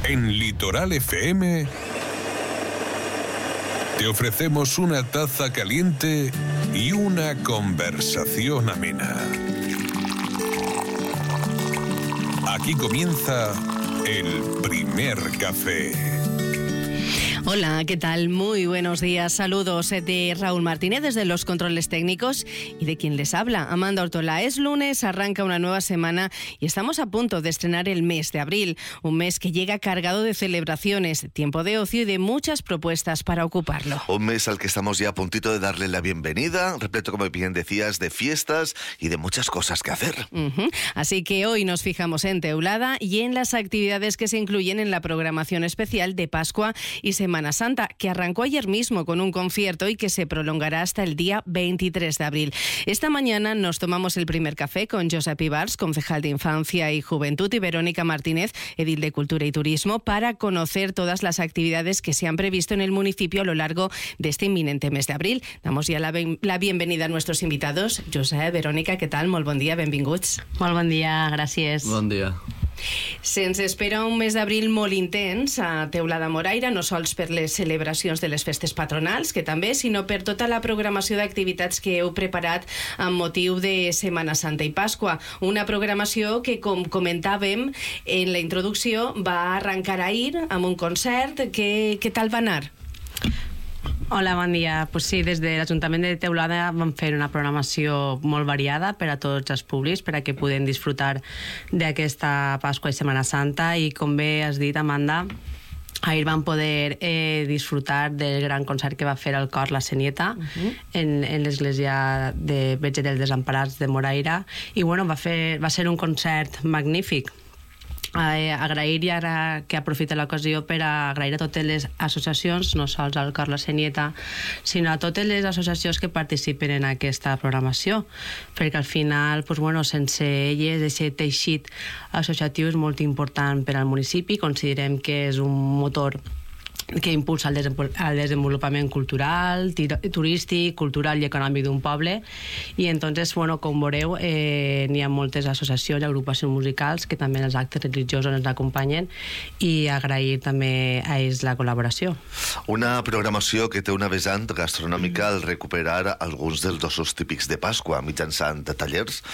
En Litoral FM te ofrecemos una taza caliente y una conversación amena. Aquí comienza el primer café. Hola, ¿qué tal? Muy buenos días. Saludos de Raúl Martínez desde los controles técnicos y de quien les habla, Amanda Ortola. Es lunes, arranca una nueva semana y estamos a punto de estrenar el mes de abril. Un mes que llega cargado de celebraciones, tiempo de ocio y de muchas propuestas para ocuparlo. Un mes al que estamos ya a puntito de darle la bienvenida, repleto, como bien decías, de fiestas y de muchas cosas que hacer. Así que hoy nos fijamos en Teulada y en las actividades que se incluyen en la programación especial de Pascua y Semana Santa, que arrancó ayer mismo con un concierto y que se prolongará hasta el día 23 de abril. Esta mañana nos tomamos el primer café con Josep Ibars, concejal de Infancia y Juventud, y Verónica Martínez, edil de Cultura y Turismo, para conocer todas las actividades que se han previsto en el municipio a lo largo de este inminente mes de abril. Damos ya la bienvenida a nuestros invitados. Josep, Verónica, què tal? Molt bon dia, benvinguts. Molt bon dia, gràcies. Bon dia. Se'ns espera un mes d'abril molt intens a Teulada Moraira, no sols per les celebracions de les festes patronals, que també, sinó per tota la programació d'activitats que heu preparat amb motiu de Setmana Santa i Pasqua. Una programació que, com comentàvem en la introducció, va arrencar ahir amb un concert. Què tal va anar? Hola, bon dia. Pues sí, des de l'Ajuntament de Teulada vam fer una programació molt variada per a tots els públics, per a que puguin disfrutar d'aquesta Pasqua i Setmana Santa, i com bé has dit, Amanda, ahir vam poder disfrutar del gran concert que va fer el cor La Senieta en l'església de Verge dels Desemparats de Moraira, i bueno, va ser un concert magnífic. Agrair, i ara que aprofito l'ocasió per agrair a totes les associacions, no sols al cor La Senieta, sinó a totes les associacions que participen en aquesta programació, perquè al final, sense elles, aquest teixit associatiu és molt important per al municipi. Considerem que és un motor que impulsa el desenvolupament cultural, turístic, cultural i econòmic d'un poble, i entonces, com veureu, n'hi ha moltes associacions i agrupacions musicals que també en els actes religiosos ens acompanyen, i agrair també a ells la col·laboració. Una programació que té una vessant gastronòmica al recuperar alguns dels dosos típics de Pasqua mitjançant tallers.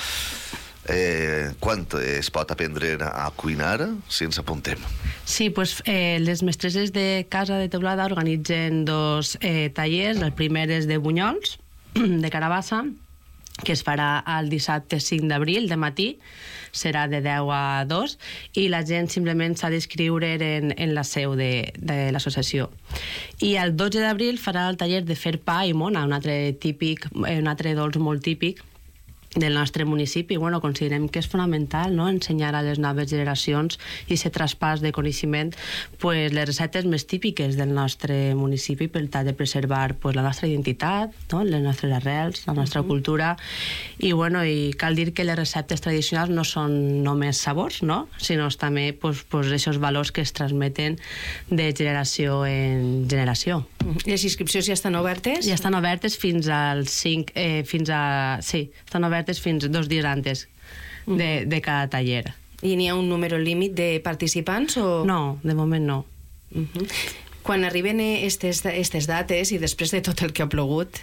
Quan es pot aprendre a cuinar si ens apuntem? Sí, les mestresses de Casa de Teulada organitzen dos tallers. El primer és de bunyols, de carabassa, que es farà el dissabte 5 d'abril, de matí, serà de 10 a 2, i la gent simplement s'ha d'inscriure en la seu de l'associació. I el 12 d'abril farà el taller de fer pa i mona, un altre dolç molt típic del nostre municipi. Considerem que és fonamental, no?, ensenyar a les noves generacions i aquest traspàs de coneixement les receptes més típiques del nostre municipi, per tal de preservar la nostra identitat, no?, les nostres arrels, la nostra cultura, i cal dir que les receptes tradicionals no són només sabors, no?, sinó també aquests valors que es transmeten de generació en generació. Les inscripcions ja estan obertes? Ja estan obertes fins al 5, estan obertes fins 2 dies antes de cada taller. I n'hi ha un número límit de participants? No, de moment no. Quan arriben aquestes dates, i després de tot el que ha plogut,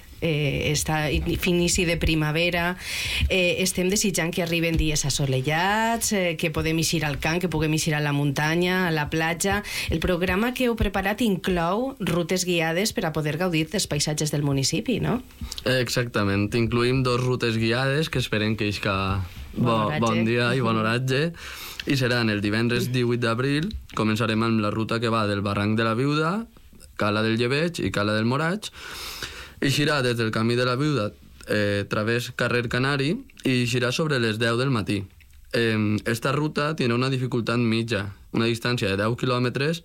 inici de primavera, estem desitjant que arriben dies assolellats, que podem eixir al camp, que puguem eixir a la muntanya, a la platja. El programa que heu preparat inclou rutes guiades per a poder gaudir dels paisatges del municipi, no? Exactament. Incluïm 2 rutes guiades que esperem que isca bon dia i bon oratge, i seran el divendres 18 d'abril. Començarem amb la ruta que va del Barranc de la Viuda, Cala del Llebeig i Cala del Moraig. Eixirà des del camí de la Viuda, través carrer Canari, i eixirà sobre les 10 del matí. Esta ruta tiene una dificultat mitja, una distància de 10 quilòmetres,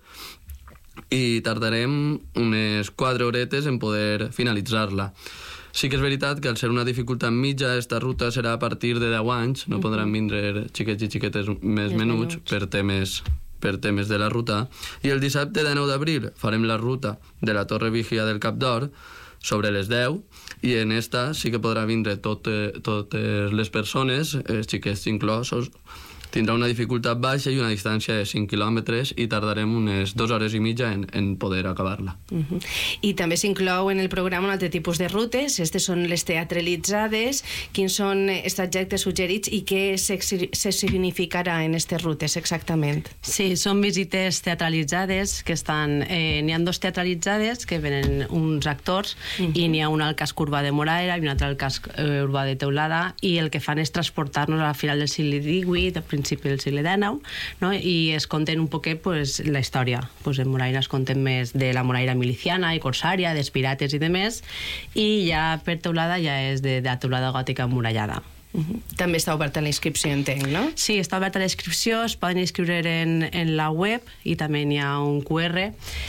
i tardarem unes 4 horetes en poder finalitzar-la. Sí que és veritat que al ser una dificultat mitja, esta ruta serà a partir de 10 anys, no podran vindre xiquets i xiquetes més menuts per temes de la ruta. I el dissabte de 9 d'abril farem la ruta de la Torre Vigia del Cap d'Or sobre les 10, i en esta sí que podrà vindre totes les persones, xiquets inclosos, Tindrà una dificultat baixa i una distància de 5 quilòmetres i tardarem unes 2 hores i mitja en poder acabar-la. I també s'inclou en el programa un altre tipus de rutes. Aquestes són les teatralitzades. Quins són els trajectes suggerits i què se significarà en aquestes rutes exactament? Sí, són visites teatralitzades que estan... n'hi ha 2 teatralitzades que venen uns actors i n'hi ha una al casc urbà de Moraira i una altra al casc urbà de Teulada, i el que fan és transportar-nos a la final del segle XVIII, al principi del segle XIX, no? I es conten un poquet pues, la història. Pues en Moraira es conten més de la Moraira miliciana i corsària, dels pirates i demés, i ja per Teulada ja és de la Teulada gòtica emmurallada. També està oberta la inscripció, entenc, no? Sí, està oberta la inscripció, es poden inscriure en la web i també n'hi ha un QR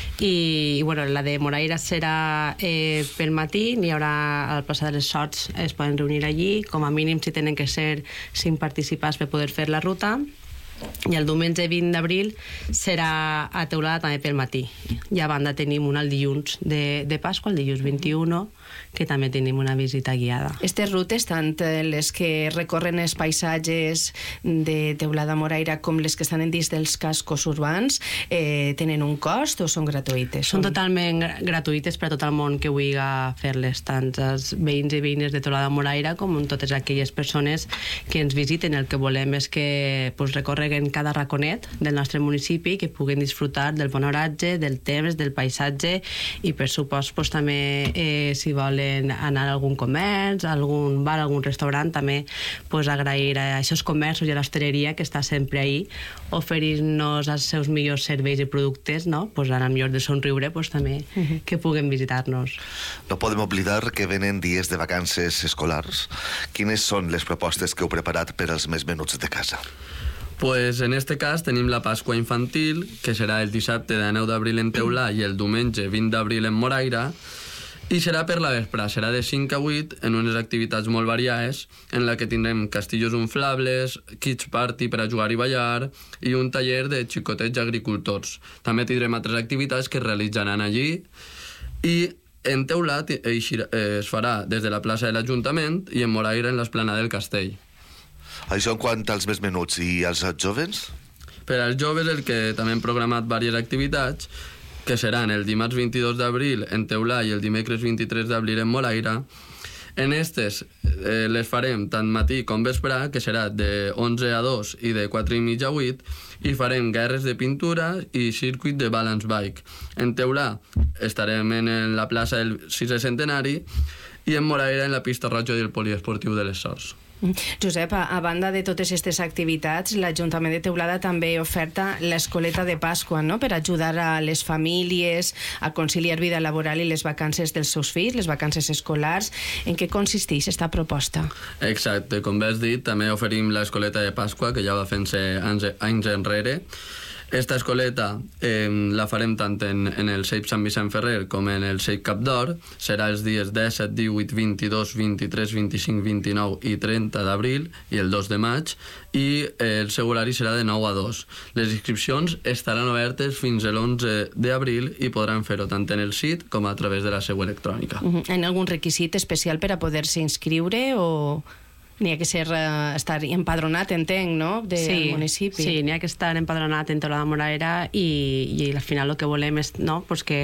i bueno, la de Moraira serà pel matí, n'hi haurà a la plaça de les Sorts, es poden reunir allí, com a mínim si tenen que ser 5 participants per poder fer la ruta, i el diumenge 20 d'abril serà a Teulada també pel matí. I a banda tenim una el dilluns de Pasqua, el dilluns 21, que també tenim una visita guiada. Aquestes rutes, tant les que recorren els paisatges de Teulada Moraira com les que estan dins dels cascos urbans, tenen un cost o són gratuïtes? Són totalment gratuïtes per a tot el món que vulgui fer-les, tant els veïns i veïnes de Teulada Moraira com totes aquelles persones que ens visiten. El que volem és que recorreguen cada raconet del nostre municipi, que puguen disfrutar del bon oratge, del temps, del paisatge, i per supost també si volen anar a algun comerç, a algun bar, a algun restaurant, també agrair a aquests comerços i a l'hostaleria que està sempre ahí oferint-nos els seus millors serveis i productes, no? En el millor de somriure, també que puguen visitar-nos. No podem oblidar que venen dies de vacances escolars. Quines són les propostes que heu preparat per als més menuts de casa? Pues en este cas tenim la Pasqua Infantil, que serà el dissabte de 9 d'abril en Teulà i el diumenge 20 d'abril en Moraira, i serà per la vespre, serà de 5 a 8 en unes activitats molt variades, en la que tindrem castillos inflables, kids party per a jugar i ballar, i un taller de xicotets agricultors. També tindrem altres activitats que es realitzaran allí, i en Teulà es farà des de la plaça de l'Ajuntament i en Moraira en l'esplanada del Castell. Això en quant als més menuts i als jovens? Per als joves el que també hem programat diverses activitats, que seran el dimarts 22 d'abril en Teulà i el dimecres 23 d'abril en Moraira. En aquestes les farem tant matí com vespre, que serà de 11 a 2 i de 4 i mitja a 8, i farem guerres de pintura i circuit de balance bike. En Teulà estarem en la plaça del 6è centenari i en Moraira en la pista roja del poliesportiu de les Sorts. Josep, a banda de totes aquestes activitats, l'Ajuntament de Teulada també oferta l'escoleta de Pasqua, no?, per ajudar a les famílies a conciliar vida laboral i les vacances dels seus fills, les vacances escolars. En què consisteix aquesta proposta? Exacte, com bé has dit, també oferim l'escoleta de Pasqua, que ja va fent-se anys enrere. Esta escoleta la farem tant en el CEIP Sant Vicent Ferrer com en el CEIP Cap d'Or. Serà els dies 17, 18, 22, 23, 25, 29 i 30 d'abril i el 2 de maig, i el seu horari serà de 9 a 2. Les inscripcions estaran obertes fins a l'11 d'abril i podran fer-ho tant en el sit com a través de la seu electrònica. En algun requisit especial per a poder-se inscriure o... N'hi ha que estar empadronat, entenc, no?, del municipi. Sí, n'hi ha que estar empadronat en Teulada Moraira i al final el que volem és que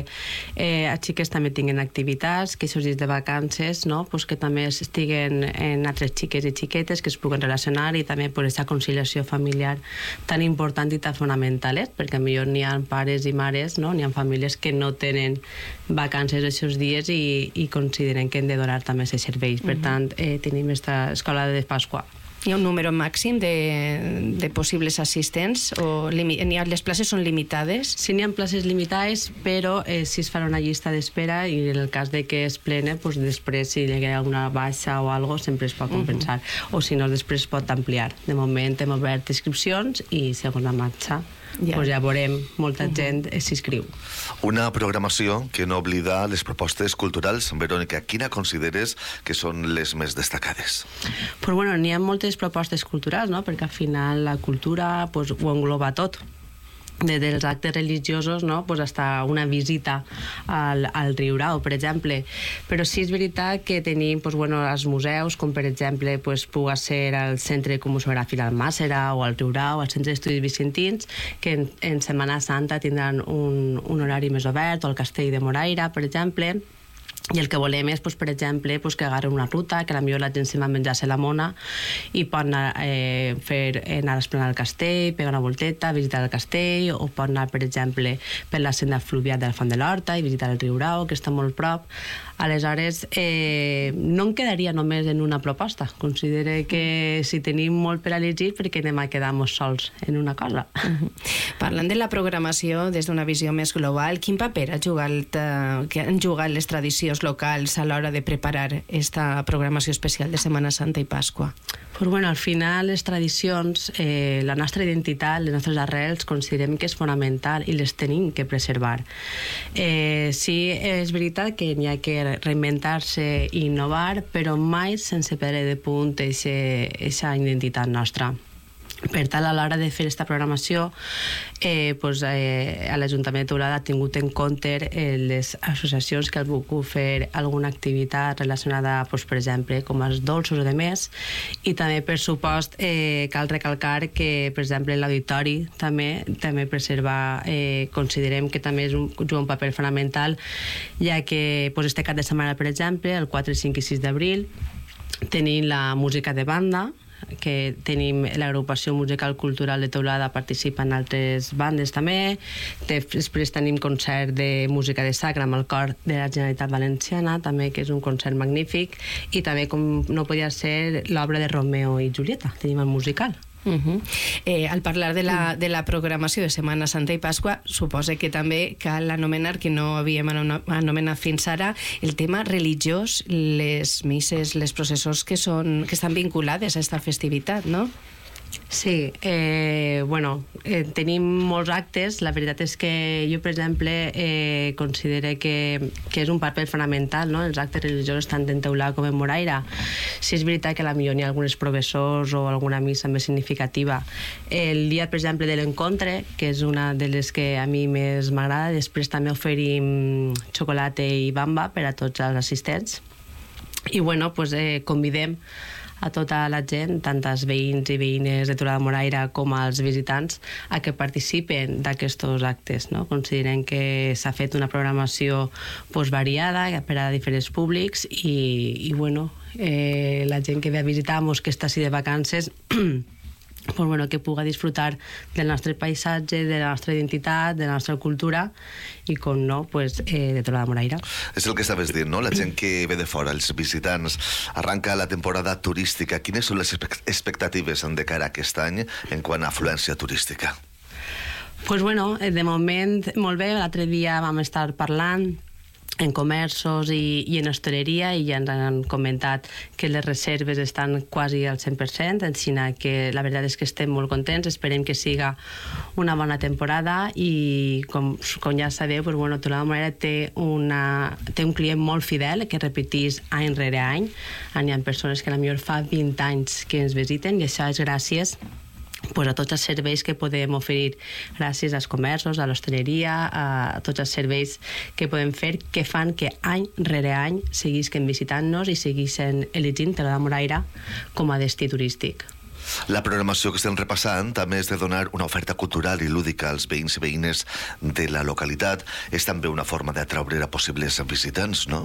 els xiques també tinguin activitats, que aquests dies de vacances, que també estiguen en altres xiques i xiquetes que es puguen relacionar, i també aquesta conciliació familiar tan important i tan fonamental, perquè potser n'hi ha pares i mares, n'hi ha famílies que no tenen vacances aquests dies i consideren que hem de donar també aquests serveis. Per tant, tenim aquesta escola de Pasqua. Hi ha un número màxim de possibles assistents o les places són limitades? Sí, n'hi ha places limitades, però si es farà una llista d'espera i en el cas de que es plene, després si hi ha alguna baixa o alguna cosa sempre es pot compensar, o si no després es pot ampliar. De moment hem obert inscripcions i segons la marxa ja veurem, molta gent s'inscriu. Una programació que no oblida les propostes culturals. Verònica, quina consideres que són les més destacades? N'hi ha moltes propostes culturals, perquè al final la cultura ho engloba tot. dels actes religiosos, no? Pues hasta una visita al Riurau, per exemple. Però sí és veritat que tenim pues, bueno, els museus, com per exemple pues, pugui ser el Centre Comuseogràfic d'Almàssera o el Riurau, el Centre d'Estudis Vicentins, que en Setmana Santa tindran un horari més obert, o el Castell de Moraira, per exemple. I el que volem és, per exemple, que agarren una ruta, que potser la gent se'n va a menjar-se la mona i pot anar a l'esplanada del castell, pegar una volteta, visitar el castell, o pot anar, per exemple, per la senda fluvial de la Font de l'Horta i visitar el Riurau, que està molt prop. Aleshores, no em quedaria només en una proposta. Considero que si tenim molt per elegir, perquè anem a quedar-nos sols en una cosa. Parlant de la programació des d'una visió més global, quin paper han jugat les tradicions locals a l'hora de preparar esta programació especial de Setmana Santa i Pasqua? Pues bueno, al final les tradicions, la nostra identitat, les nostres arrels, considerem que és fonamental i les tenim que preservar. Sí, és veritat que n'hi ha que reinventar-se i innovar, però mai sense perdre de punt aquesta identitat nostra. Per tant, a l'hora de fer aquesta programació, l'Ajuntament de Teulada ha tingut en compte les associacions que han volgut fer alguna activitat relacionada, per exemple, com els dolços o de més, i també, per supost, cal recalcar que, per exemple, l'auditori també preserva, considerem que també juga un paper fonamental, ja que este cap de setmana, per exemple, el 4, 5 i 6 d'abril, tenim la música de banda, que tenim l'agrupació musical cultural de Teulada, participen altres bandes també, després tenim concert de música de sacra amb el cor de la Generalitat Valenciana també, que és un concert magnífic, i també, com no podia ser, l'obra de Romeo i Julieta, tenim el musical. Al parlar de la programació de Setmana Santa i Pasqua, suposa que també cal anomenar, que no havíem anomenat fins ara, el tema religiós, les misses, les processons que estan vinculades a aquesta festivitat, no? Sí, tenim molts actes. La veritat és que jo, per exemple, considero que és un paper fonamental, no? Els actes religiosos tant en Teulada com en Moraira. Sí, és veritat que potser n'hi ha alguns professors o alguna missa més significativa. El dia, per exemple, de l'encontre, que és una de les que a mi més m'agrada, després també oferim xocolata i bamba per a tots els assistents. I, convidem a tota la gent, tant els veïns i veïnes de Teulada de Moraira com als visitants, a que participen d'aquests actes. Considerem que s'ha fet una programació variada per a diferents públics i la gent que ve a visitar-nos, que està així de vacances, que pugui disfrutar del nostre paisatge, de la nostra identitat, de la nostra cultura i, com no, de Teulada de Moraira. És el que estaves dient, no? La gent que ve de fora, els visitants, arranca la temporada turística. Quines són les expectatives de cara a aquest any en quant a afluència turística? De moment, molt bé. L'altre dia vam estar parlant en comerços i en hostaleria, i ja ens han comentat que les reserves estan quasi al 100%, així que la veritat és que estem molt contents, esperem que siga una bona temporada, i com ja sabeu, Teulada de Moraira té un client molt fidel que repeteix any rere any. Hi ha persones que potser fa 20 anys que ens visiten, i això és gràcies a tots els serveis que podem oferir, gràcies als comerços, a l'hostaleria, a tots els serveis que podem fer, que fan que any rere any seguisquen visitant-nos i seguisquen elegint Teulada de Moraira com a destí turístic. La programació que estem repassant també és de donar una oferta cultural i lúdica als veïns i veïnes de la localitat. És també una forma d'atraure a possibles visitants, no?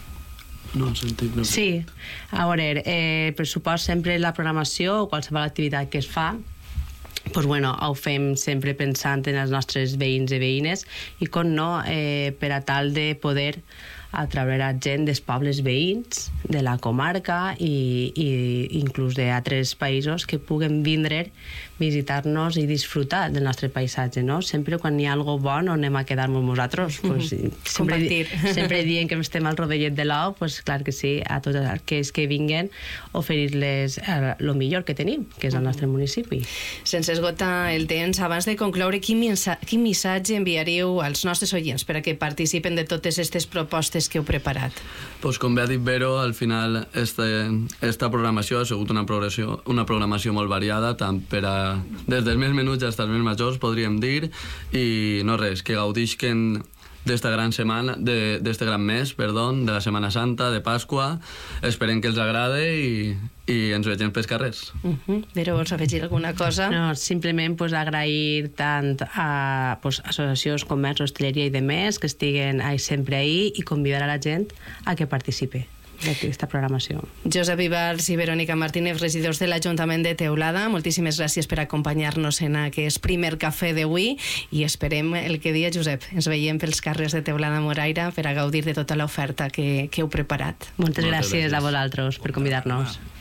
Sí, a veure, per supost, sempre la programació o qualsevol activitat que es fa, ho fem sempre pensant en els nostres veïns i veïnes, i com no, per a tal de poder atraure a gent dels pobles veïns, de la comarca i inclús d'altres països que puguen vindre, visitar-nos i disfrutar del nostre paisatge, no? Sempre quan hi ha alguna cosa bona anem a quedar-nos nosaltres. Sempre dient que estem al rovellet de l'ou, clar que sí, a tots aquells que vinguen, oferir-les el millor que tenim, que és el nostre municipi. Sense esgotar el temps, abans de concloure, quin missatge enviaríeu als nostres oients per a que participen de totes aquestes propostes activitats que heu preparat? Pues com bé ha dit Vero, al final esta programació ha sigut una programació molt variada, tant per a des dels més menuts fins als més majors, podríem dir, i no res, que gaudisquen d'esta gran setmana, d'este gran mes, perdó, de la Setmana Santa, de Pasqua. Esperem que els agrade i ens vegem pels carrers. Però vols afegir alguna cosa? No, simplement agrair tant a associacions, comerç, hostaleria i demés que estiguen sempre ahí i convidar a la gent a que participi d'aquesta programació. Josep Ibars i Verònica Martínez, regidors de l'Ajuntament de Teulada, moltíssimes gràcies per acompanyar-nos en aquest primer cafè d'avui i esperem el que dia, Josep, ens veiem pels carrers de Teulada Moraira per a gaudir de tota l'oferta que heu preparat. Moltes gràcies a vosaltres per convidar-nos.